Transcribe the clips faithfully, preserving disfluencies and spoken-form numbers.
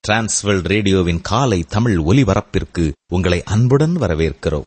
Transworld ரேடியோவின் காலை தமிழ் ஒலிபரப்பிற்கு உங்களை அன்புடன் வரவேற்கிறோம்.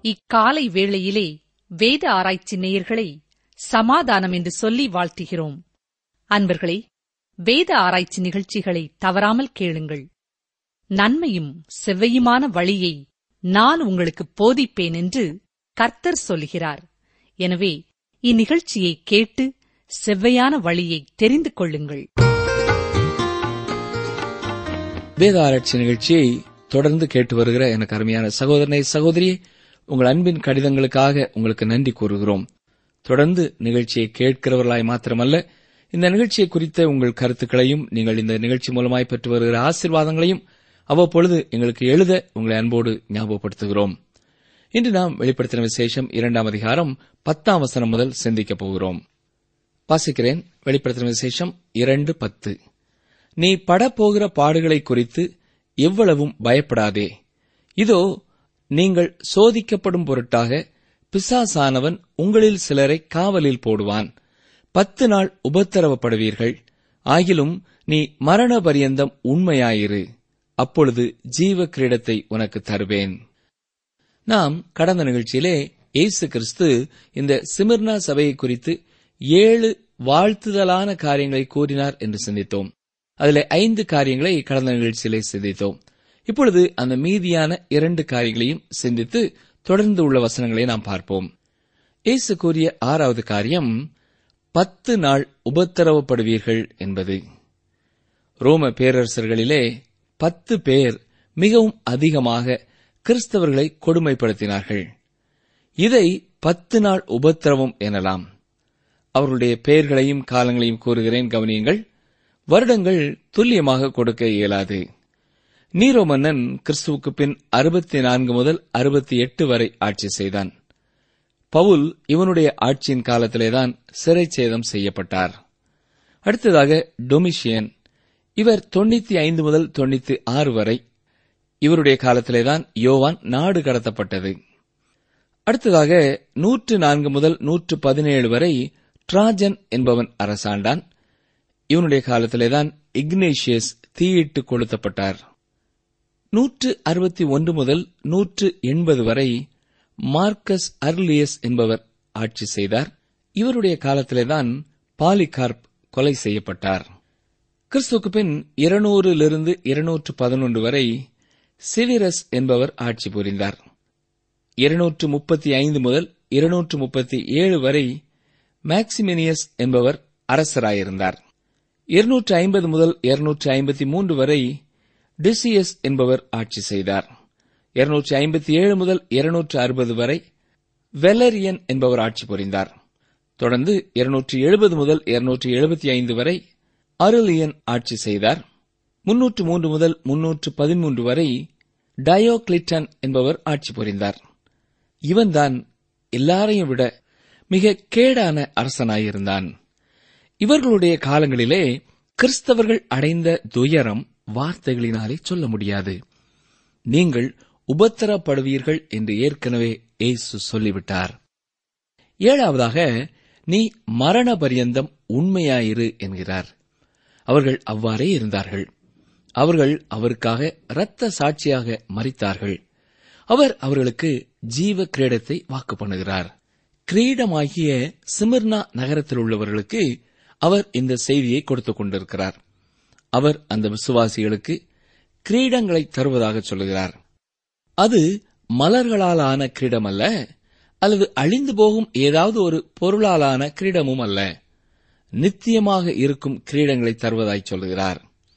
இக்காலை வேளையிலே வேத ஆராய்ச்சி நேயர்களை சமாதானம் என்று சொல்லி வாழ்த்துகிறோம். அன்பர்களே, வேத ஆராய்ச்சி நிகழ்ச்சிகளை தவறாமல் கேளுங்கள். நன்மையும் செவ்வையுமான வழியை நான் உங்களுக்கு போதிப்பேன் என்று கர்த்தர் சொல்கிறார். எனவே இந்நிகழ்ச்சியை கேட்டு செவ்வையான வழியை தெரிந்து கொள்ளுங்கள். வேத ஆராய்ச்சி நிகழ்ச்சியை தொடர்ந்து கேட்டு வருகிற எனக்கு அருமையான சகோதரனை சகோதரியே, உங்கள் அன்பின் கடிதங்களுக்காக உங்களுக்கு நன்றி கூறுகிறோம். தொடர்ந்து நிகழ்ச்சியை கேட்கிறவர்களாய் மாத்திரமல்ல, இந்த நிகழ்ச்சியை குறித்த உங்கள் கருத்துக்களையும் நீங்கள் இந்த நிகழ்ச்சி மூலமாய் பெற்று வருகிற ஆசீர்வாதங்களையும் அவ்வப்பொழுது எங்களுக்கு எழுத உங்களை அன்போடு ஞாபகப்படுத்துகிறோம். இன்று நாம் வெளிப்படுத்தின விசேஷம் இரண்டாம் அதிகாரம் பத்தாம் வசனம் முதல் சிந்திக்கப் போகிறோம். வாசிக்கிறேன். வெளிப்படுத்தின விசேஷம் இரண்டு பத்து. நீ படப்போகிற பாடுகளை குறித்து எவ்வளவும் பயப்படாதே. இதோ, நீங்கள் சோதிக்கப்படும் பொருட்டாக பிசாசானவன் உங்களில் சிலரை காவலில் போடுவான். பத்து நாள் உபத்திரவப்படுவீர்கள். ஆகிலும் நீ மரண பரியந்தம் உண்மையாயிரு. அப்பொழுது ஜீவ கிரீடத்தை உனக்கு தருவேன். நாம் கடந்த நிகழ்ச்சியிலே இயேசு கிறிஸ்து இந்த சிமிர்னா சபையை குறித்து ஏழு வாழ்த்துதலான காரியங்களை கூறினார் என்று சிந்தித்தோம். அதிலே ஐந்து காரியங்களை கடந்த நிகழ்ச்சியிலே சிந்தித்தோம். இப்பொழுது அந்த மீதியான இரண்டு காரியங்களையும் சிந்தித்து தொடர்ந்து உள்ள வசனங்களை நாம் பார்ப்போம். இயேசு கூறிய ஆறாவது காரியம் பத்து நாள் உபத்திரவப்படுவீர்கள் என்பது. ரோம பேரரசர்களிலே பத்து பேர் மிகவும் அதிகமாக கிறிஸ்தவர்களை கொடுமைப்படுத்தினார்கள். இதை பத்து நாள் உபத்திரவம் எனலாம். அவர்களுடைய பெயர்களையும் காலங்களையும் கூறுகிறேன், கவனியுங்கள். வருடங்கள் துல்லியமாக கொடுக்க இயலாது. நீரோ மன்னன் கிறிஸ்துவுக்கு பின் அறுபத்தி நான்கு முதல் அறுபத்தி எட்டு வரை ஆட்சி செய்தான். பவுல் இவனுடைய ஆட்சியின் காலத்திலேதான் சிறைச்சேதம் செய்யப்பட்டார். அடுத்ததாக டொமிஷியன், இவர் தொண்ணூத்தி ஐந்து முதல் தொண்ணூத்தி ஆறு வரை. இவருடைய காலத்திலேதான் யோவான் நாடு கடத்தப்பட்டது. அடுத்ததாக நூற்று நான்கு முதல் நூற்று பதினேழு வரை டிராஜன் என்பவன் அரசாண்டான். இவனுடைய காலத்திலேதான் இக்னேஷியஸ் தீயிட்டு கொளுத்தப்பட்டார். நூற்று அறுபத்தி ஒன்று முதல் நூற்று எண்பது வரை மார்க்கஸ் அர்லியஸ் என்பவர் ஆட்சி செய்தார். இவருடைய காலத்திலேதான் பாலிகார்ப் கொலை செய்யப்பட்டார். கிறிஸ்துவுக்கு பின் இருநூறிலிருந்து இருநூற்று பதினொன்று வரை சிவிரஸ் என்பவர் ஆட்சி புரிந்தார். இருநூற்று முப்பத்தி ஐந்து முதல் இருநூற்று முப்பத்தி ஏழு வரை மேக்சிமினியஸ் என்பவர் அரசராயிருந்தார். இருநூற்று ஐம்பது முதல் இருநூற்று ஐம்பத்தி மூன்று வரை டிசியஸ் என்பவர் ஆட்சி செய்தார். இருநூற்று ஐம்பத்தி ஏழு முதல் இருநூற்று அறுபது வரை வெலரியன் என்பவர் ஆட்சி புரிந்தார். தொடர்ந்து இருநூற்று எழுபது முதல் இருநூற்று எழுபத்தி ஐந்து வரை அருளியன் ஆட்சி செய்தார். முன்னூற்று மூன்று முதல் முன்னூற்று பதிமூன்று வரை டயோக்ளிட்டன் என்பவர் ஆட்சி புரிந்தார். இவன்தான் எல்லாரையும் விட மிக கேடான அரசனாயிருந்தான். இவர்களுடைய காலங்களிலே கிறிஸ்தவர்கள் அடைந்த துயரம் வார்த்தைகளினாலே சொல்ல முடியாது. நீங்கள் உபத்திரப்படுவீர்கள் என்று ஏற்கனவே இயேசு சொல்லிவிட்டார். ஏழாவதாக, நீ மரண பரியந்தம் உண்மையாயிரு என்கிறார். அவர்கள் அவ்வாறே இருந்தார்கள். அவர்கள் அவருக்காக இரத்த சாட்சியாக மரித்தார்கள். அவர் அவர்களுக்கு ஜீவ கிரீடத்தை வாக்கு பண்ணுகிறார். கிரீடமாகிய சிமிர்னா நகரத்தில் உள்ளவர்களுக்கு அவர் இந்த செய்தியை கொடுத்துக் கொண்டிருக்கிறார். அவர் அந்த விசுவாசிகளுக்கு கிரீடங்களை தருவதாக சொல்லுகிறார். அது மலர்களாலான கிரீடம் அல்ல, அல்லது அழிந்து போகும் ஏதாவது ஒரு பொருளாலான கிரீடமும் அல்ல. நித்தியமாக இருக்கும் கிரீடங்களை தருவதாய் சொல்லுகிறார்.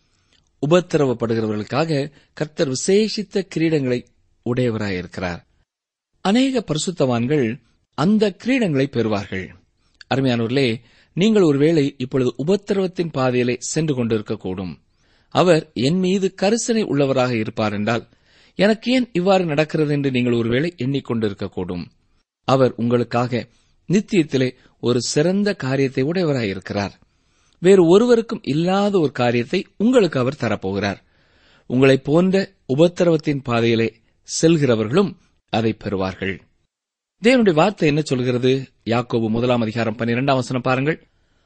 உபத்திரவப்படுகிறவர்களுக்காக கர்த்தர் விசேஷித்த கிரீடங்களை உடையவராயிருக்கிறார். அநேக பரிசுத்தவான்கள் அந்த கிரீடங்களை பெறுவார்கள். அருமையானவர்களே, நீங்கள் ஒருவேளை இப்பொழுது உபத்திரவத்தின் பாதையிலே சென்று கொண்டிருக்கக்கூடும். அவர் என் மீது கரிசனை உள்ளவராக இருப்பார் என்றால் எனக்கு ஏன் இவ்வாறு நடக்கிறது என்று நீங்கள் ஒருவேளை எண்ணிக்கொண்டிருக்கக்கூடும். அவர் உங்களுக்காக நித்தியத்திலே ஒரு சிறந்த காரியத்தை உடையவராயிருக்கிறார். வேறு ஒருவருக்கும் இல்லாத ஒரு காரியத்தை உங்களுக்கு அவர் தரப்போகிறார். உங்களைப் போன்ற உபத்திரவத்தின் பாதையிலே செல்கிறவர்களும் அதை பெறுவார்கள். தேவனுடைய வார்த்தை என்ன சொல்கிறது? யாக்கோபு முதலாம் அதிகாரம் பன்னிரெண்டாம் வசனம் பாருங்கள்.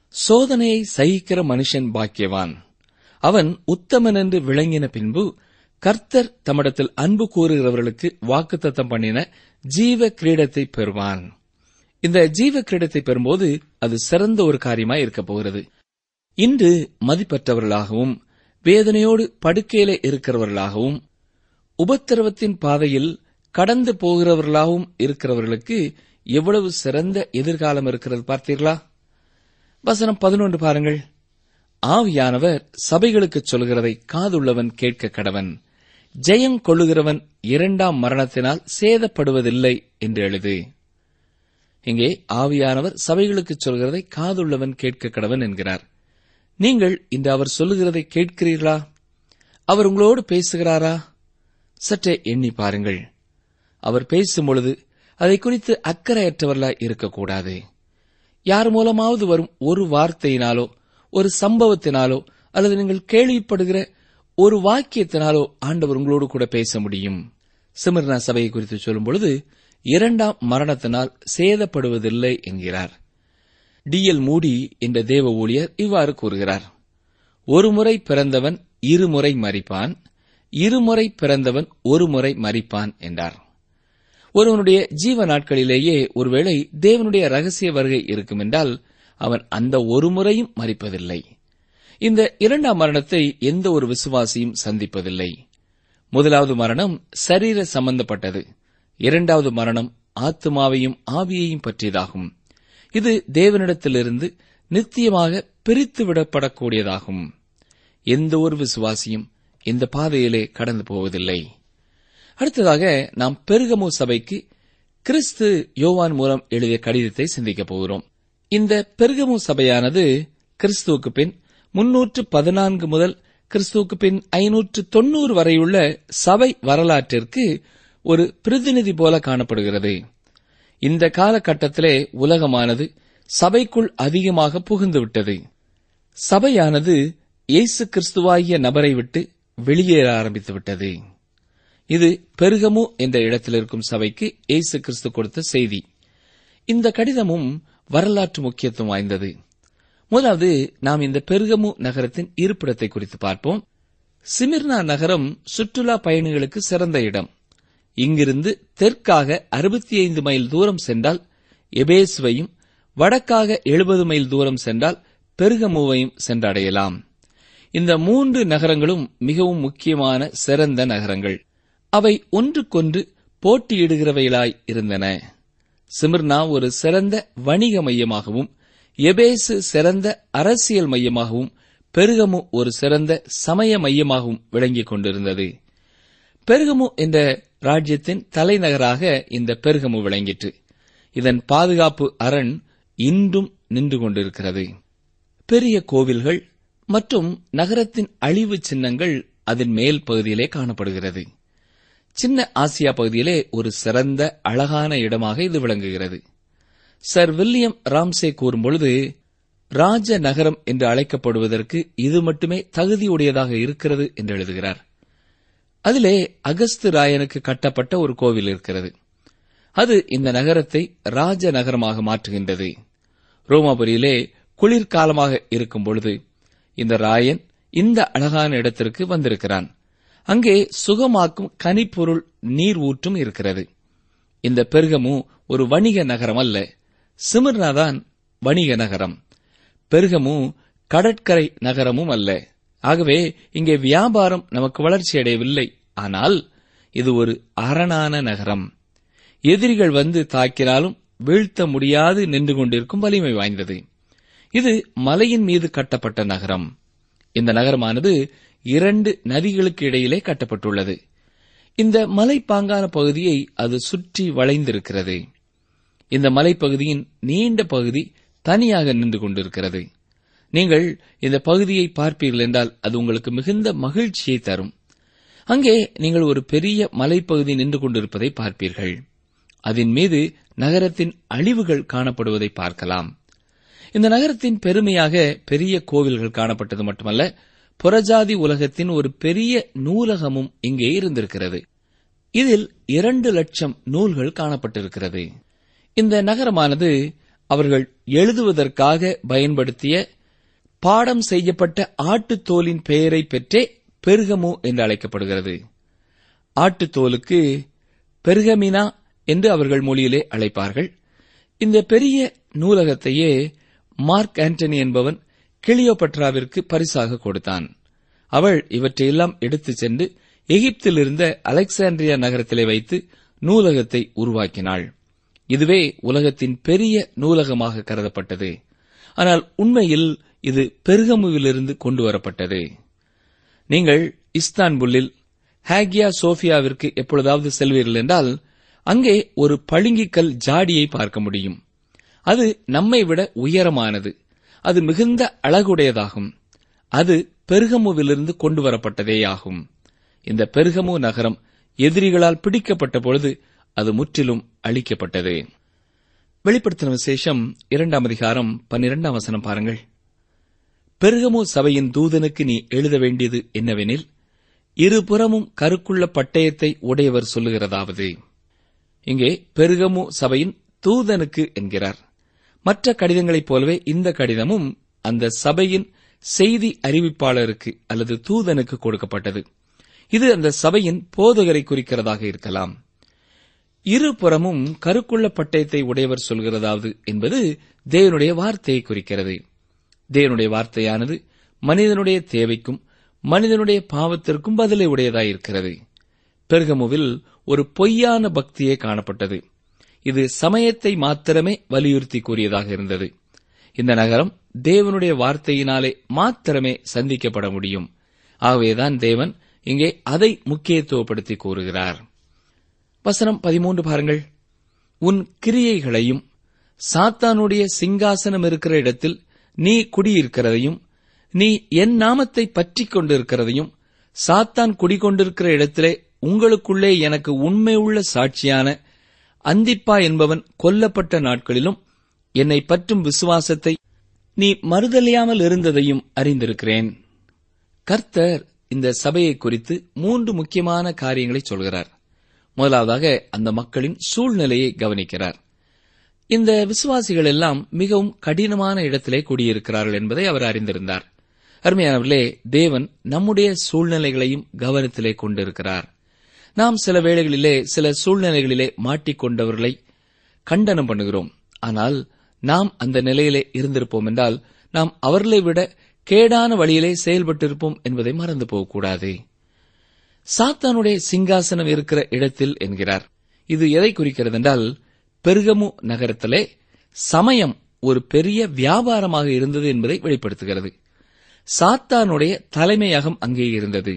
சோதனையை சகிக்கிற மனுஷன் பாக்கியவான். அவன் உத்தமன் என்று விளங்கின பின்பு கர்த்தர் தம்மிடத்தில் அன்பு கூறுகிறவர்களுக்கு வாக்குத்தத்தம் பண்ணின ஜீவ கிரீடத்தை பெறுவான். இந்த ஜீவ கிரீடத்தை பெறும்போது அது சிறந்த ஒரு காரியமாய் இருக்கப் போகிறது. இன்று மதிப்பற்றவர்களாகவும் வேதனையோடு படுக்கையிலே இருக்கிறவர்களாகவும் உபத்திரவத்தின் பாதையில் கடந்து போகிறவர்களாகவும் இருக்கிறவர்களுக்கு எவ்வளவு சிறந்த எதிர்காலம் இருக்கிறது பார்த்தீர்களா? வசனம் பதினொன்று பாருங்கள். ஆவியானவர் சபைகளுக்கு சொல்கிறதை காதுள்ளவன் கேட்க கடவன். ஜெயம் கொள்ளுகிறவன் இரண்டாம் மரணத்தினால் சேதப்படுவதில்லை என்று எழுது. இங்கே ஆவியானவர் சபைகளுக்கு சொல்கிறதை காதுள்ளவன் கேட்க கடவன் என்கிறார். நீங்கள் இன்று அவர் சொல்லுகிறதை கேட்கிறீர்களா? அவர் உங்களோடு பேசுகிறாரா? சற்றே எண்ணி பாருங்கள். அவர் பேசும் பொழுது அதை குறித்து அக்கறையற்றவர்களாய் இருக்கக்கூடாது. யார் மூலமாவது வரும் ஒரு வார்த்தையினாலோ ஒரு சம்பவத்தினாலோ அல்லது நீங்கள் கேள்விப்படுகிற ஒரு வாக்கியத்தினாலோ ஆண்டவர் உங்களோடு கூட பேச முடியும். சிமிர்னா சபையை குறித்து சொல்லும் பொழுது இரண்டாம் மரணத்தினால் சேதப்படுவதில்லை என்கிறார். டி எல் மூடி என்ற தேவ ஊழியர் இவ்வாறு கூறுகிறார். ஒருமுறை பிறந்தவன் இருமுறை மரிப்பான், இருமுறை பிறந்தவன் ஒரு முறை மரிப்பான் என்றார். ஒருவனுடைய ஜீவ நாட்களிலேயே ஒருவேளை தேவனுடைய ரகசிய வருகை இருக்கும் என்றால் அவன் அந்த ஒரு முறையும் மரிப்பதில்லை. இந்த இரண்டாம் மரணத்தை எந்த ஒரு விசுவாசியும் சந்திப்பதில்லை. முதலாவது மரணம் சரீர சம்பந்தப்பட்டது. இரண்டாவது மரணம் ஆத்துமாவையும் ஆவியையும் பற்றியதாகும். இது தேவனிடத்திலிருந்து நித்தியமாக பிரித்துவிடப்படக்கூடியதாகும். எந்த ஒரு விசுவாசியும் இந்த பாதையிலே கடந்து போவதில்லை. அடுத்ததாக நாம் பெருகமு சபைக்கு கிறிஸ்து யோவான் மூலம் எழுதிய கடிதத்தை சிந்திக்கப் போகிறோம். இந்த பெருகமு சபையானது கிறிஸ்துவுக்கு பின் முன்னூற்று பதினான்கு முதல் கிறிஸ்துவுக்கு பின் ஐநூற்று தொன்னூறு வரையுள்ள சபை வரலாற்றிற்கு ஒரு பிரதிநிதி போல காணப்படுகிறது. இந்த காலகட்டத்திலே உலகமானது சபைக்குள் அதிகமாக புகுந்துவிட்டது. சபையானது இயேசு கிறிஸ்துவாகிய நபரை விட்டு வெளியேற ஆரம்பித்துவிட்டது. இது பெருகமு என்ற இடத்தில் இருக்கும் சபைக்கு இயேசு கிறிஸ்து கொடுத்த செய்தி. இந்த கடிதமும் வரலாற்று முக்கியத்துவம் வாய்ந்தது. முதலாவது நாம் இந்த பெருகமு நகரத்தின் இருப்பிடத்தை குறித்து பார்ப்போம். சிமிர்னா நகரம் சுற்றுலா பயணிகளுக்கு சிறந்த இடம். இங்கிருந்து தெற்காக அறுபத்தி ஐந்து மைல் தூரம் சென்றால் எபேசுவையும், வடக்காக எழுபது மைல் தூரம் சென்றால் பெருகமுவையும் சென்றடையலாம். இந்த மூன்று நகரங்களும் மிகவும் முக்கியமான சிறந்த நகரங்கள். அவை ஒன்றுக்கொன்று போட்டியிடுகிறவைகளாய் இருந்தன. சிமிர்னா ஒரு சிறந்த வணிக மையமாகவும், எபேசு சிறந்த அரசியல் மையமாகவும், பெருகமு ஒரு சிறந்த சமய மையமாகவும் விளங்கிக் கொண்டிருந்தது. பெருகமு என்ற ராஜ்யத்தின் தலைநகராக இந்த பெருகமு விளங்கிற்று. இதன் பாதுகாப்பு அரண் இன்றும் நின்று கொண்டிருக்கிறது. பெரிய கோவில்கள் மற்றும் நகரத்தின் அழிவு சின்னங்கள் அதன் மேல் பகுதியிலே காணப்படுகிறது. சின்ன ஆசியா பகுதியிலே ஒரு சிறந்த அழகான இடமாக இது விளங்குகிறது. சர் வில்லியம் ராம்சே கூறும்பொழுது, ராஜ நகரம் என்று அழைக்கப்படுவதற்கு இது மட்டுமே தகுதியுடையதாக இருக்கிறது என்று எழுதுகிறார். அதிலே அகஸ்து ராயனுக்கு கட்டப்பட்ட ஒரு கோவில் இருக்கிறது. அது இந்த நகரத்தை ராஜ நகரமாக மாற்றுகின்றது. ரோமாபுரியிலே குளிர்காலமாக இருக்கும் பொழுது இந்த ராயன் இந்த அழகான இடத்திற்கு வந்திருக்கிறான். அங்கே சுகமாக்கும் கனிப்பொருள் நீர் ஊற்றும் இருக்கிறது. இந்த பெருகமு ஒரு வணிக நகரம் அல்ல. சிமிர்னாதான் வணிக நகரம். பெருகமு கடற்கரை நகரமும் அல்ல. ஆகவே இங்கே வியாபாரம் நமக்கு வளர்ச்சியடையவில்லை. ஆனால் இது ஒரு அரணான நகரம். எதிரிகள் வந்து தாக்கினாலும் வீழ்த்த முடியாது நின்று கொண்டிருக்கும் வலிமை வாய்ந்தது. இது மலையின் மீது கட்டப்பட்ட நகரம். இந்த நகரமானது இரண்டு நதிகளுக்கு இடையிலே கட்டப்பட்டுள்ளது. இந்த மலைப்பாங்கான பகுதியை அது சுற்றி வளைந்திருக்கிறது. இந்த மலைப்பகுதியின் நீண்ட பகுதி தனியாக நின்று கொண்டிருக்கிறது. நீங்கள் இந்த பகுதியை பார்ப்பீர்கள் என்றால் அது உங்களுக்கு மிகுந்த மகிழ்ச்சியை தரும். அங்கே நீங்கள் ஒரு பெரிய மலைப்பகுதி நின்று கொண்டிருப்பதை பார்ப்பீர்கள். அதன் மீது நகரத்தின் அழிவுகள் காணப்படுவதை பார்க்கலாம். இந்த நகரத்தின் பெருமையாக பெரிய கோவில்கள் காணப்பட்டது மட்டுமல்ல, புறஜாதி உலகத்தின் ஒரு பெரிய நூலகமும் இங்கே இருந்திருக்கிறது. இதில் இரண்டு லட்சம் நூல்கள் காணப்பட்டிருக்கிறது. இந்த நகரமானது அவர்கள் எழுதுவதற்காக பயன்படுத்திய பாடம் செய்யப்பட்ட ஆட்டுத்தோலின் பெயரை பெற்றே பெருகமு என்று அழைக்கப்படுகிறது. ஆட்டுத்தோலுக்கு பெர்கமினா என்று அவர்கள் மொழியிலே அழைப்பார்கள். இந்த பெரிய நூலகத்தையே மார்க் ஆண்டனி என்பவன் கிளியோபட்ராவிற்கு பரிசாக கொடுத்தான். அவள் இவற்றையெல்லாம் எடுத்துச் சென்று எகிப்தில் இருந்த அலெக்சாண்ட்ரியா நகரத்திலே வைத்து நூலகத்தை உருவாக்கினாள். இதுவே உலகத்தின் பெரிய நூலகமாக கருதப்பட்டது. ஆனால் உண்மையில் இது பெர்கமுவிலிருந்து கொண்டு வரப்பட்டது. நீங்கள் இஸ்தான்புல்லில் ஹேகியா சோபியாவிற்கு எப்பொழுதாவது செல்வீர்கள் என்றால் அங்கே ஒரு பளிங்கிக்கல் ஜாடியை பார்க்க முடியும். அது நம்மை விட உயரமானது. அது மிகுந்த அழகுடையதாகும். அது பெர்கமுவிலிருந்து கொண்டு வரப்பட்டதேயாகும். இந்த பெர்கமு நகரம் எதிரிகளால் பிடிக்கப்பட்ட பொழுது அது முற்றிலும் அழிக்கப்பட்டது. வெளிப்படுத்தின விசேஷம் இரண்டாம் அதிகாரம் பன்னிரண்டாம் வசனம் பாருங்கள். பெர்கமு சபையின் தூதனுக்கு நீ எழுத வேண்டியது என்னவெனில், இருபுறமும் கருக்குள்ள பட்டயத்தை உடையவர் சொல்லுகிறதாவது. இங்கே பெர்கமு சபையின் தூதனுக்கு என்கிறார். மற்ற கடிதங்களைப் போலவே இந்த கடிதமும் அந்த சபையின் செய்தி அறிவிப்பாளருக்கு அல்லது தூதனுக்கு கொடுக்கப்பட்டது. இது அந்த சபையின் போதகரை குறிக்கிறதாக இருக்கலாம். இருபுறமும் கருக்குள்ள பட்டயத்தை உடையவர் சொல்கிறதாவது என்பது தேவனுடைய வார்த்தையை குறிக்கிறது. தேவனுடைய வார்த்தையானது மனிதனுடைய தேவைக்கும் மனிதனுடைய பாவத்திற்கும் பதிலை உடையதாயிருக்கிறது. பெர்கமுவில் ஒரு பொய்யான பக்தியே காணப்பட்டது. இது சமயத்தை மாத்திரமே வலியுறுத்தி கூறியதாக இருந்தது. இந்த நகரம் தேவனுடைய வார்த்தையினாலே மாத்திரமே சந்திக்கப்பட முடியும். ஆகவேதான் தேவன் இங்கே அதை முக்கியத்துவப்படுத்தி கூறுகிறார். வசனம் பதிமூன்று பாருங்கள். உன் கிரியைகளையும் சாத்தானுடைய சிங்காசனம் இருக்கிற இடத்தில் நீ குடியிருக்கிறதையும், நீ என் நாமத்தை பற்றிக் கொண்டிருக்கிறதையும், சாத்தான் குடிகொண்டிருக்கிற இடத்திலே உங்களுக்குள்ளே எனக்கு உண்மையுள்ள சாட்சியான அந்திப்பா என்பவன் கொல்லப்பட்ட நாட்களிலும் என்னை பற்றும் விசுவாசத்தை நீ மறுதலியாமல் இருந்ததையும் அறிந்திருக்கிறேன். கர்த்தர் இந்த சபையை குறித்து மூன்று முக்கியமான காரியங்களை சொல்கிறார். முதலாவதாக அந்த மக்களின் சூழ்நிலையை கவனிக்கிறார். இந்த விசுவாசிகள் எல்லாம் மிகவும் கடினமான இடத்திலே குடியிருக்கிறார்கள் என்பதை அவர் அறிந்திருந்தார். அருமையானவர்களே, தேவன் நம்முடைய சூழ்நிலைகளையும் கவனத்திலே கொண்டிருக்கிறார். நாம் சில வேளைகளிலே சில சூழ்நிலைகளிலே மாட்டிக்கொண்டவர்களை கண்டனம் பண்ணுகிறோம். ஆனால் நாம் அந்த நிலையிலே இருந்திருப்போம் என்றால் நாம் அவர்களை விட கேடான வழியிலே செயல்பட்டிருப்போம் என்பதை மறந்து போகக்கூடாது. சாத்தானுடைய சிங்காசனம் இருக்கிற இடத்தில் என்கிறார். இது எதை குறிக்கிறது என்றால், பெர்கமு நகரத்திலே சமயம் ஒரு பெரிய வியாபாரமாக இருந்தது என்பதை வெளிப்படுத்துகிறது. சாத்தானுடைய தலைமையகம் அங்கே இருந்தது.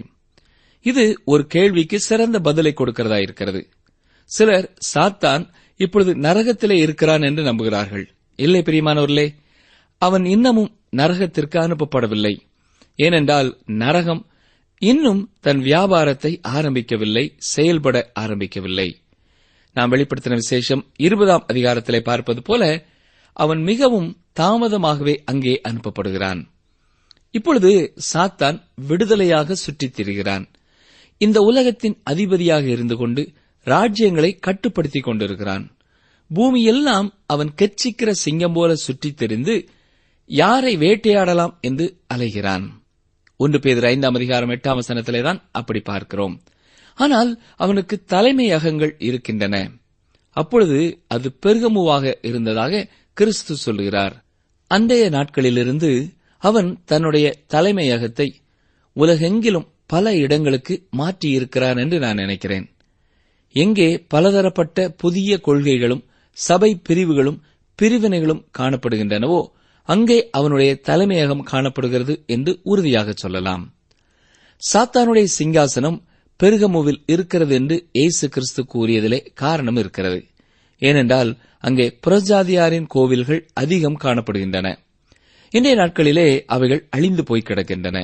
இது ஒரு கேள்விக்கு சிறந்த பதிலை கொடுக்கிறதா இருக்கிறது. சிலர் சாத்தான் இப்பொழுது நரகத்திலே இருக்கிறான் என்று நம்புகிறார்கள். இல்லை பிரியமானவர்களே, அவன் இன்னமும் நரகத்திற்கு அனுப்பப்படவில்லை. ஏனென்றால் நரகம் இன்னும் தன் வியாபாரத்தை ஆரம்பிக்கவில்லை, செயல்பட ஆரம்பிக்கவில்லை. நாம் வெளிப்படுத்தின விசேஷம் இருபதாம் அதிகாரத்திலே பார்ப்பது போல அவன் மிகவும் தாமதமாகவே அங்கே அனுப்பப்படுகிறான். இப்பொழுது சாத்தான் விடுதலையாக சுற்றித் திரிகிறான். இந்த உலகத்தின் அதிபதியாக இருந்து கொண்டு ராஜ்யங்களை கட்டுப்படுத்திக் கொண்டிருக்கிறான். பூமியெல்லாம் அவன் கெச்சிக்கிற சிங்கம் போல சுற்றித் திரிந்து யாரை வேட்டையாடலாம் என்று அலைகிறான். ஒன்று பேதுரு ஐந்தாம் அதிகாரம் எட்டாம் வசனத்திலேதான் அப்படி பார்க்கிறோம். ஆனால் அவனுக்கு தலைமையகங்கள் இருக்கின்றன. அப்பொழுது அது பெர்கமுவாக இருந்ததாக கிறிஸ்து சொல்கிறார். அன்றைய நாட்களிலிருந்து அவன் தன்னுடைய தலைமையகத்தை உலகெங்கிலும் பல இடங்களுக்கு மாற்றியிருக்கிறான் என்று நான் நினைக்கிறேன். எங்கே பலதரப்பட்ட புதிய கொள்கைகளும் சபை பிரிவுகளும் பிரிவினைகளும் காணப்படுகின்றனவோ அங்கே அவனுடைய தலைமையகம் காணப்படுகிறது என்று உறுதியாக சொல்லலாம். சாத்தானுடைய சிங்காசனம் பெர்கமுவில் இருக்கிறது என்று இயேசு கிறிஸ்து கூறியதிலே காரணம் இருக்கிறது. ஏனென்றால் அங்கே புறஜாதியாரின் கோவில்கள் அதிகம் காணப்படுகின்றன. இன்றைய நாட்களிலே அவைகள் அழிந்து போய் கிடக்கின்றன.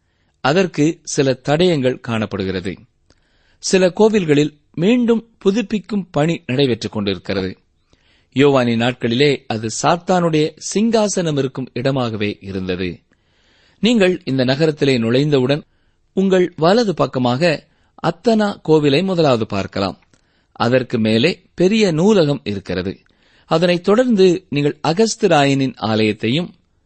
அதற்கு சில தடயங்கள் காணப்படுகிறது. சில கோவில்களில் மீண்டும் புதுப்பிக்கும் பணி நடைபெற்றுக் கொண்டிருக்கிறது. யோவானின் நாட்களிலே அது சாத்தானுடைய சிங்காசனம் இருக்கும் இடமாகவே இருந்தது. நீங்கள் இந்த நகரத்திலே நுழைந்தவுடன் உங்கள் வலது பக்கமாக அத்தனா கோவிலை முதலாவது பார்க்கலாம். அதற்கு மேலே பெரிய நூலகம் இருக்கிறது. அதனைத் தொடர்ந்து நீங்கள் அகஸ்திராயனின் ஆலயத்தையும்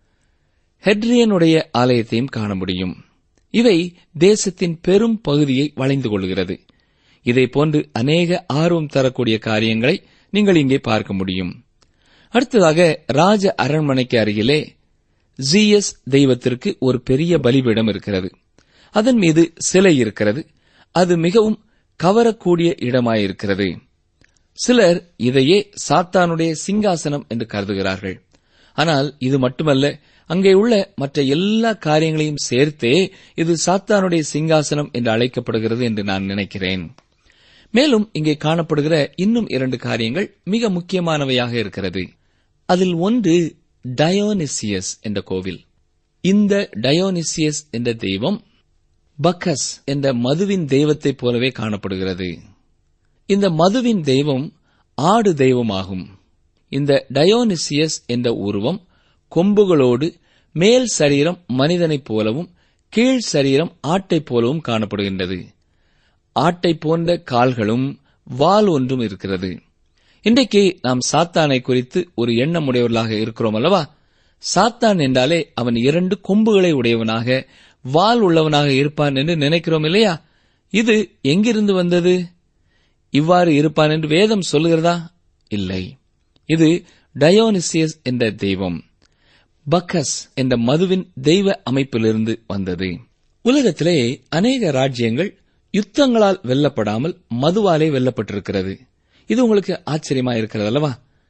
ஹெட்ரியனுடைய ஆலயத்தையும் காண முடியும். இவை தேசத்தின் பெரும் பகுதியை வளைந்து கொள்கிறது. இதை போன்று அநேக ஆர்வம் தரக்கூடிய காரியங்களை நீங்கள் இங்கே பார்க்க முடியும். அடுத்ததாக, ராஜ அரண்மனைக்கு அருகிலே ஜீயஸ் தெய்வத்திற்கு ஒரு பெரிய பலிபீடம் இருக்கிறது. அதன் மீது சிலை இருக்கிறது. அது மிகவும் கவரக்கூடிய இடமாயிருக்கிறது. சிலர் இதையே சாத்தானுடைய சிங்காசனம் என்று கருதுகிறார்கள். ஆனால் இது மட்டுமல்ல, அங்கே உள்ள மற்ற எல்லா காரியங்களையும் சேர்த்தே இது சாத்தானுடைய சிங்காசனம் என்று அழைக்கப்படுகிறது என்று நான் நினைக்கிறேன். மேலும் இங்கே காணப்படுகிற இன்னும் இரண்டு காரியங்கள் மிக முக்கியமானவையாக இருக்கிறது. அதில் ஒன்று டயோனிசியஸ் என்ற கோவில். இந்த டயோனிசியஸ் என்ற தெய்வம் பக்கஸ் என்ற மதுவின் தெய்வத்தைப் போலவே காணப்படுகிறது. இந்த மதுவின் தெய்வம் ஆடு தெய்வமாகும். இந்த டயோனிசியஸ் என்ற உருவம் கொம்புகளோடு மேல் சரீரம் மனிதனைப் போலவும் கீழ் சரீரம் ஆட்டைப் போலவும் காணப்படுகின்றது. ஆட்டை போன்ற கால்களும் வால் ஒன்றும் இருக்கிறது. இன்றைக்கு நாம் சாத்தானை குறித்து ஒரு எண்ணமுடையவர்களாக இருக்கிறோம் அல்லவா? சாத்தான் என்றாலே அவன் இரண்டு கொம்புகளை உடையவனாக வால் உள்ளவனாக இருப்பான் என்று நினைக்கிறோம் இல்லையா? இது எங்கிருந்து வந்தது? இவ்வாறு இருப்பான் என்று வேதம் சொல்லுகிறதா? இல்லை. இது டயோனிசியஸ் என்ற தெய்வம் பக்கஸ் என்ற மதுவின் தெய்வ அமைப்பிலிருந்து வந்தது. உலகத்திலே அநேக ராஜ்யங்கள் யுத்தங்களால் வெல்லப்படாமல் மதுவாலே வெல்லப்பட்டிருக்கிறது. இது உங்களுக்கு ஆச்சரியமா இருக்கிறது அல்லவா?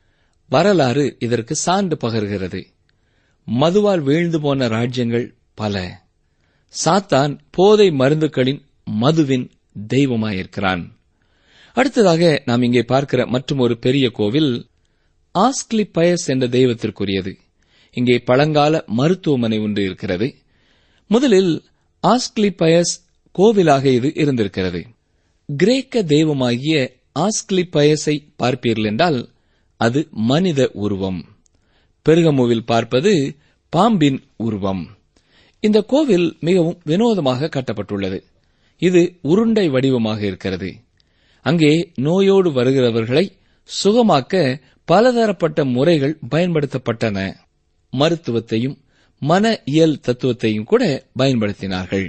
வரலாறு இதற்கு சான்று பகர்கிறது. மதுவால் வீழ்ந்து போன ராஜ்யங்கள் பல. சாத்தான் போதை மருந்துகளின் மதுவின் தெய்வமாயிருக்கிறான். அடுத்ததாக நாம் இங்கே பார்க்கிற மற்றும் ஒரு பெரிய கோவில் ஆஸ்கிலிபயஸ் என்ற தெய்வத்திற்குரியது. இங்கே பழங்கால மருத்துவமனை ஒன்று இருக்கிறது. முதலில் ஆஸ்கிலிபயஸ் கோவிலாக இது இருந்திருக்கிறது. கிரேக்க தெய்வமாகிய ஆஸ்கிலிபயஸை பார்ப்பீர்கள் என்றால் அது மனித உருவம். பெர்கமுவில் பார்ப்பது பாம்பின் உருவம். இந்த கோவில் மிகவும் வினோதமாக கட்டப்பட்டுள்ளது. இது உருண்டை வடிவமாக இருக்கிறது. அங்கே நோயோடு வருகிறவர்களை சுகமாக்க பலதரப்பட்ட முறைகள் பயன்படுத்தப்பட்டன. மருத்துவத்தையும் மன இயல் தத்துவத்தையும் கூட பயன்படுத்தினார்கள்.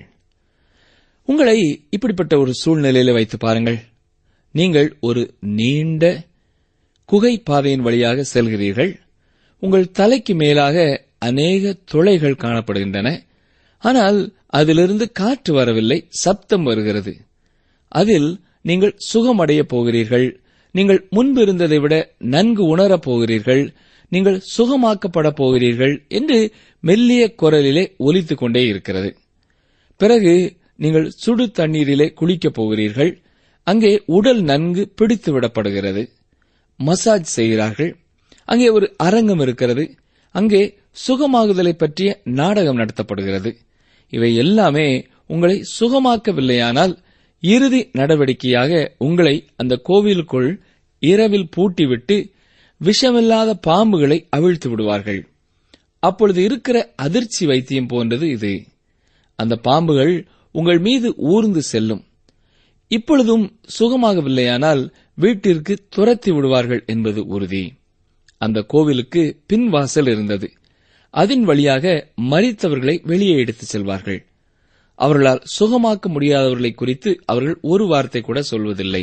உங்களை இப்படிப்பட்ட ஒரு சூழ்நிலையில வைத்து பாருங்கள். நீங்கள் ஒரு நீண்ட குகை பாதையின் வழியாக செல்கிறீர்கள். உங்கள் தலைக்கு மேலாக அநேக துளைகள் காணப்படுகின்றன. ஆனால் அதிலிருந்து காற்று வரவில்லை, சப்தம் வருகிறது. அதில் நீங்கள் சுகமடைய போகிறீர்கள். நீங்கள் முன்பு இருந்ததை விட நன்கு உணரப் போகிறீர்கள். நீங்கள் சுகமாக்கப்பட போகிறீர்கள் என்று மெல்லிய குரலிலே ஒலித்துக் கொண்டே இருக்கிறது. பிறகு நீங்கள் சுடு தண்ணீரிலே குளிக்கப் போகிறீர்கள். அங்கே உடல் நன்கு பிடித்து விடப்படுகிறது. மசாஜ் செய்கிறார்கள். அங்கே ஒரு அரங்கம் இருக்கிறது. அங்கே சுகமாகுதலை பற்றிய நாடகம் நடத்தப்படுகிறது. இவை எல்லாமே உங்களை சுகமாக்கவில்லையானால் இறுதி நடவடிக்கையாக உங்களை அந்த கோவிலுக்குள் இரவில் பூட்டிவிட்டு விஷமில்லாத பாம்புகளை அவிழ்த்து விடுவார்கள். அப்பொழுது இருக்கிற அதிர்ச்சி வைத்தியம் போன்றது இது. அந்த பாம்புகள் உங்கள் மீது ஊர்ந்து செல்லும். இப்பொழுதும் சுகமாகவில்லையானால் வீட்டிற்கு துரத்தி விடுவார்கள் என்பது உறுதி. அந்த கோவிலுக்கு பின்வாசல் இருந்தது. அதன் வழியாக மரித்தவர்களை வெளியே எடுத்துச் செல்வார்கள். அவர்களால் சுகமாக்க முடியாதவர்களை குறித்து அவர்கள் ஒரு வார்த்தை கூட சொல்வதில்லை.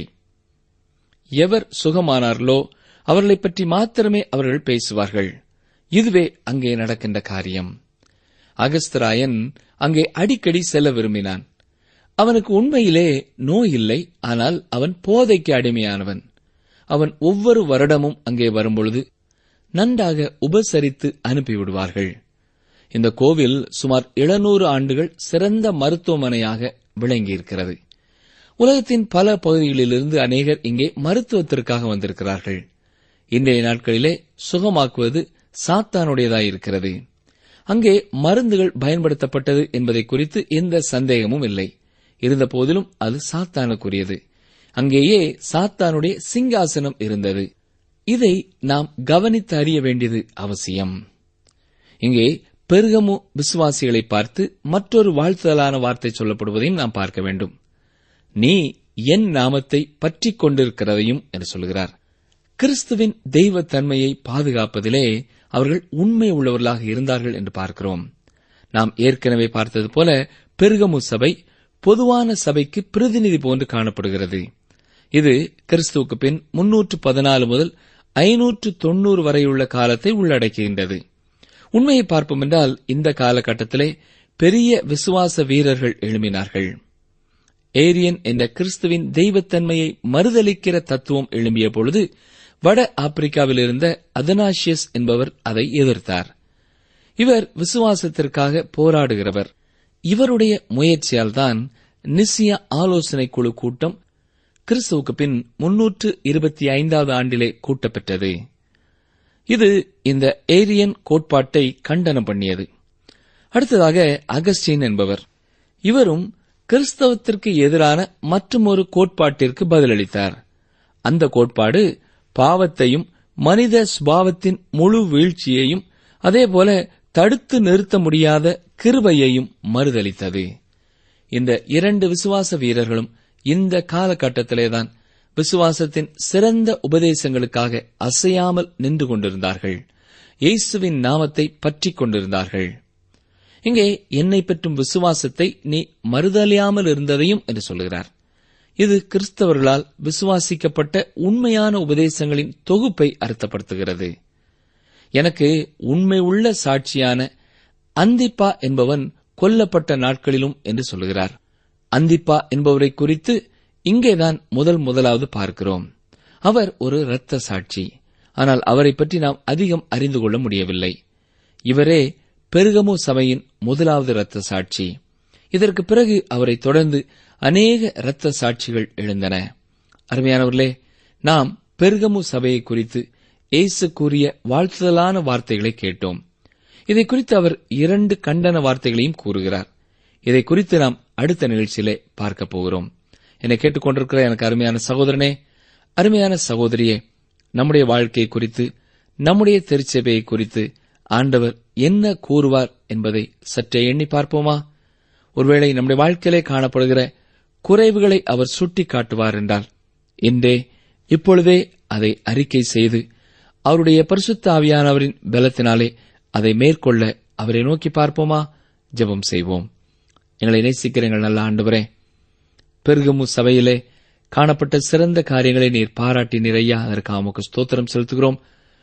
எவர் சுகமானார்களோ அவர்களை பற்றி மாத்திரமே அவர்கள் பேசுவார்கள். இதுவே அங்கே நடக்கின்ற காரியம். அகஸ்தராயன் அங்கே அடிக்கடி செல்ல விரும்பினான். அவனுக்கு உண்மையிலே நோய் இல்லை, ஆனால் அவன் போதைக்கு அடிமையானவன். அவன் ஒவ்வொரு வருடமும் அங்கே வரும்பொழுது நன்றாக உபசரித்து அனுப்பிவிடுவார்கள். இந்த கோவில் சுமார் எழுநூறு ஆண்டுகள் சிறந்த மருத்துவமனையாக விளங்கியிருக்கிறது. உலகத்தின் பல பகுதிகளிலிருந்து அநேகர் இங்கே மருத்துவத்திற்காக வந்திருக்கிறார்கள். இன்றைய நாட்களிலே சுகமாக்குவது சாத்தானுடையதாயிருக்கிறது. அங்கே மருந்துகள் பயன்படுத்தப்பட்டது என்பதை குறித்து எந்த சந்தேகமும் இல்லை. இருந்தபோதிலும் அது சாத்தானுக்குரியது. அங்கேயே சாத்தானுடைய சிங்காசனம் இருந்தது. இதை நாம் கவனித்து அறிய வேண்டியது அவசியம். இங்கே பெர்கமு விசுவாசிகளை பார்த்து மற்றொரு வாழ்த்துதலான வார்த்தை சொல்லப்படுவதையும் நாம் பார்க்க வேண்டும். நீ என் நாமத்தை பற்றிக் கொண்டிருக்கிறதையும் என்று சொல்கிறார். கிறிஸ்துவின் தெய்வத்தன்மையை பாதுகாப்பதிலே அவர்கள் உண்மை உள்ளவர்களாக இருந்தார்கள் என்று பார்க்கிறோம். நாம் ஏற்கனவே பார்த்தது போல பெர்கமு சபை பொதுவான சபைக்கு பிரதிநிதி போன்று காணப்படுகிறது. இது கிறிஸ்துவுக்கு பின் முன்னூற்று பதினாலு முதல் ஐநூற்று தொன்னூறு வரையுள்ள காலத்தை உள்ளடக்குகின்றது. உண்மையை பார்ப்போம் என்றால் இந்த காலகட்டத்திலே பெரிய விசுவாச வீரர்கள் எழும்பினார்கள். ஏரியன் என்ற கிறிஸ்துவின் தெய்வத்தன்மையை மறுதலிக்கிற தத்துவம் எழும்பிய பொழுது வட ஆப்பிரிக்காவில் இருந்த அதனாசியஸ் என்பவர் அதை எதிர்த்தார். இவர் விசுவாசத்திற்காக போராடுகிறவர். இவருடைய முயற்சியால் தான் நிசியா ஆலோசனை குழு கூட்டம் கிறிஸ்துவுக்கு பின் முன்னூற்று இருபத்தி ஐந்தாவது ஆண்டிலே கூட்டப்பெற்றது. இது இந்த ஏரியன் கோட்பாட்டை கண்டனம் பண்ணியது. அடுத்ததாக அகஸ்டின் என்பவர், இவரும் கிறிஸ்தவத்திற்கு எதிரான மற்றொரு கோட்பாட்டிற்கு பதிலளித்தார். அந்த கோட்பாடு பாவத்தையும் மனித சுபாவத்தின் முழு வீழ்ச்சியையும் அதேபோல தடுத்து நிறுத்த முடியாத கிருபையையும் மறுதலித்தது. இந்த இரண்டு விசுவாச வீரர்களும் இந்த காலகட்டத்திலேதான் விசுவாசத்தின் சிறந்த உபதேசங்களுக்காக அசையாமல் நின்று கொண்டிருந்தார்கள். இயேசுவின் நாமத்தை பற்றிக் கொண்டிருந்தார்கள். இங்கே என்னை பற்றும் விசுவாசத்தை நீ மறுதலியாமல் இருந்ததையும் என்று சொல்கிறார். இது கிறிஸ்தவர்களால் விசுவாசிக்கப்பட்ட உண்மையான உபதேசங்களின் தொகுப்பை அர்த்தப்படுத்துகிறது. எனக்கு உண்மை உள்ள சாட்சியான அந்திப்பா என்பவன் கொல்லப்பட்ட நாட்களிலும் என்று சொல்கிறார். அந்திப்பா என்பவரை குறித்து இங்கேதான் முதல் முதலாவது பார்க்கிறோம். அவர் ஒரு இரத்த சாட்சி. ஆனால் அவரை பற்றி நாம் அதிகம் அறிந்து கொள்ள முடியவில்லை. இவரே பெருகமு சபையின் முதலாவது இரத்த சாட்சி. இதற்கு பிறகு அவரை தொடர்ந்து அநேக இரத்த சாட்சிகள் எழுந்தன. அருமையானவர்களே, நாம் பெருகமு சபையை குறித்து இயேசு கூறிய வாழ்த்துதலான வார்த்தைகளை கேட்டோம். இதை குறித்து அவர் இரண்டு கண்டன வார்த்தைகளையும் கூறுகிறார். இதை குறித்து நாம் அடுத்த நிகழ்ச்சியிலே பார்க்க போகிறோம். என்னை கேட்டுக்கொண்டிருக்கிற எனக்கு அருமையான சகோதரனே, அருமையான சகோதரியே, நம்முடைய வாழ்க்கையை குறித்து, நம்முடைய திருச்சபையை குறித்து ஆண்டவர் என்ன கூறுவார் என்பதை சற்றே எண்ணி பார்ப்போமா? ஒருவேளை நம்முடைய வாழ்க்கையிலே காணப்படுகிற குறைவுகளை அவர் சுட்டி காட்டுவார் என்றால் இன்றே இப்பொழுதே அதை அறிக்கை செய்து அவருடைய பரிசுத்த ஆவியானவரின் பலத்தினாலே அதை மேற்கொள்ள அவரை நோக்கி பார்ப்போமா? ஜெபம் செய்வோம். எங்களை நேசிக்கிற எங்கள் நல்ல ஆண்டவரே, பெருகமு சபையிலே காணப்பட்ட சிறந்த காரியங்களை நீர் பாராட்டினீர் ஐயா. அதற்கு உமக்கு ஸ்தோத்திரம் செலுத்துகிறோம்.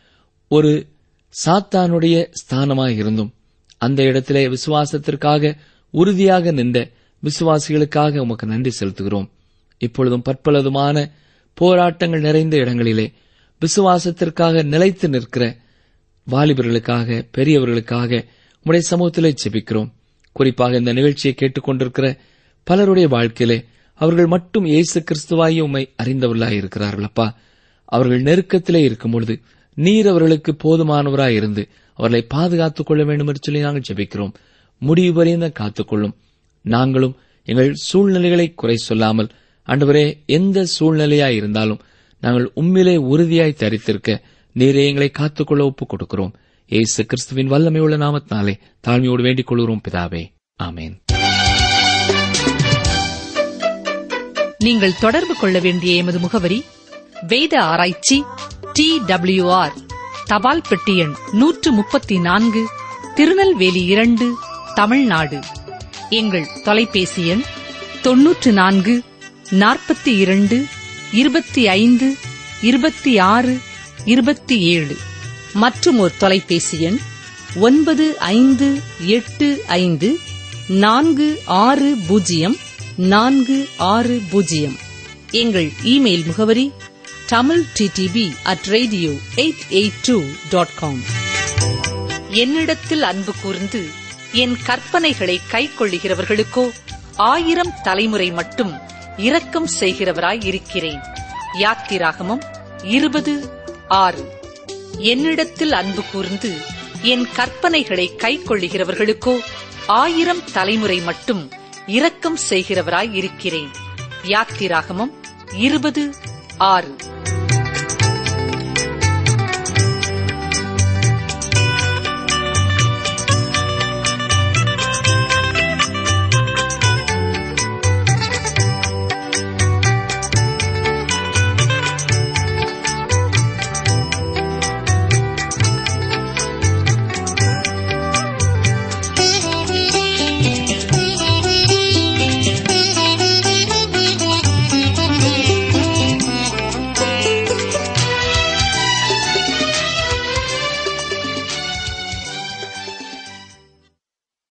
ஒரு சாத்தானுடைய ஸ்தானமாக இருந்தும் அந்த இடத்திலே விசுவாசத்திற்காக உறுதியாக நின்ற விசுவாசிகளுக்காக உமக்கு நன்றி செலுத்துகிறோம். இப்பொழுதும் பற்பலதுமான போராட்டங்கள் நிறைந்த இடங்களிலே விசுவாசத்திற்காக நிலைத்து நிற்கிற வாலிபர்களுக்காக, பெரியவர்களுக்காக உம்முடைய சமூகத்திலே ஜெபிக்கிறோம். குறிப்பாக இந்த நிகழ்ச்சியை கேட்டுக் கொண்டிருக்கிற பலருடைய வாழ்க்கையிலே அவர்கள் மட்டும் இயேசு கிறிஸ்துவாய் உம்மை அறிந்தவர்களாய் இருக்கிறார்கள். அப்பா, அவர்கள் நெருக்கத்திலே இருக்கும்பொழுது நீர் அவர்களுக்கு போதுமானவராய் இருந்து அவர்களை பாதுகாத்துக் கொள்ள வேண்டும் என்று சொல்லி நாங்கள் ஜெபிக்கிறோம். முடிவு வரைந்த காத்துக்கொள்ளும். நாங்களும் எங்கள் சூழ்நிலைகளை குறை சொல்லாமல், ஆண்டவரே, எந்த சூழ்நிலையாய் இருந்தாலும் நாங்கள் உம்மிலே உறுதியாய் தரித்திருக்க நீரே எங்களை காத்துக்கொள்ள ஒப்புக் கொடுக்கிறோம். இயேசு கிறிஸ்துவின் வல்லமையுள்ள நாமத்தினாலே தாழ்மையோடு வேண்டிக் கொள்கிறோம் பிதாவே, ஆமேன். நீங்கள் தொடர்பு கொள்ள வேண்டிய எமது முகவரி: வேத ஆராய்ச்சி, டி டபிள்யூ ஆர், தபால் பெட்டி எண் நூற்று முப்பத்தி நான்கு, திருநெல்வேலி இரண்டு, தமிழ்நாடு. எங்கள் தொலைபேசி எண் தொன்னூற்று நான்கு நாற்பத்தி இரண்டு இருபத்தி ஐந்து இருபத்தி ஆறு இருபத்தி ஏழு. மற்றும் ஒரு தொலைபேசி எண் ஒன்பது ஐந்து எட்டு ஐந்து நான்கு ஆறு பூஜ்ஜியம் நான்கு ஆறு பூஜ்ஜியம். எங்கள் இமெயில் முகவரி Tamil DTP at radio eight eight two dot com. என்னிடத்தில் அன்பு கூர்ந்து என் கற்பனைகளை கைக்கொள்ளுகிறவர்களுக்கோ ஆயிரம் தலைமுறை மட்டும் இரக்கம் செய்கிறவராய் இருக்கிறேன். யாத்திராகமம் இருபது ஆறு. என்னிடத்தில் அன்பு கூர்ந்து என் கற்பனைகளை கைக்கொள்ளுகிறவர்களுக்கோ ஆயிரம் தலைமுறை மட்டும் இரக்கம் செய்கிறவராய் இருக்கிறேன். யாத்திராகமம் இருபது ஆறு.